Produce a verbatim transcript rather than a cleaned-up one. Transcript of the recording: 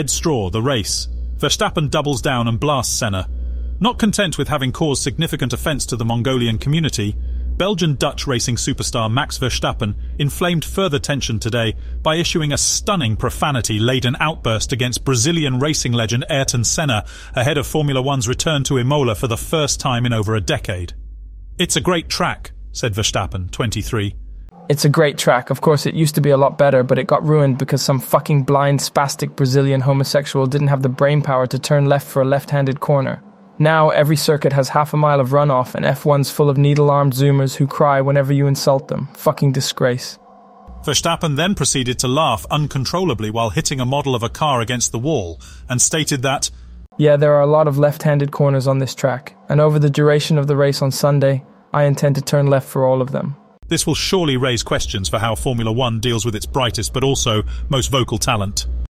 straw, the race. Verstappen doubles down and blasts Senna. Not content with having caused significant offence to the Mongolian community, Belgian-Dutch racing superstar Max Verstappen inflamed further tension today by issuing a stunning profanity-laden outburst against Brazilian racing legend Ayrton Senna ahead of Formula One's return to Imola for the first time in over a decade. "It's a great track," said Verstappen, twenty-three. It's a great track. Of course, it used to be a lot better, but it got ruined because some fucking blind, spastic Brazilian homosexual didn't have the brainpower to turn left for a left-handed corner. Now, every circuit has half a mile of runoff, and F one's full of needle-armed zoomers who cry whenever you insult them. Fucking disgrace." Verstappen then proceeded to laugh uncontrollably while hitting a model of a car against the wall, and stated that, "Yeah, there are a lot of left-handed corners on this track, and over the duration of the race on Sunday, I intend to turn left for all of them." This will surely raise questions for how Formula One deals with its brightest but also most vocal talent.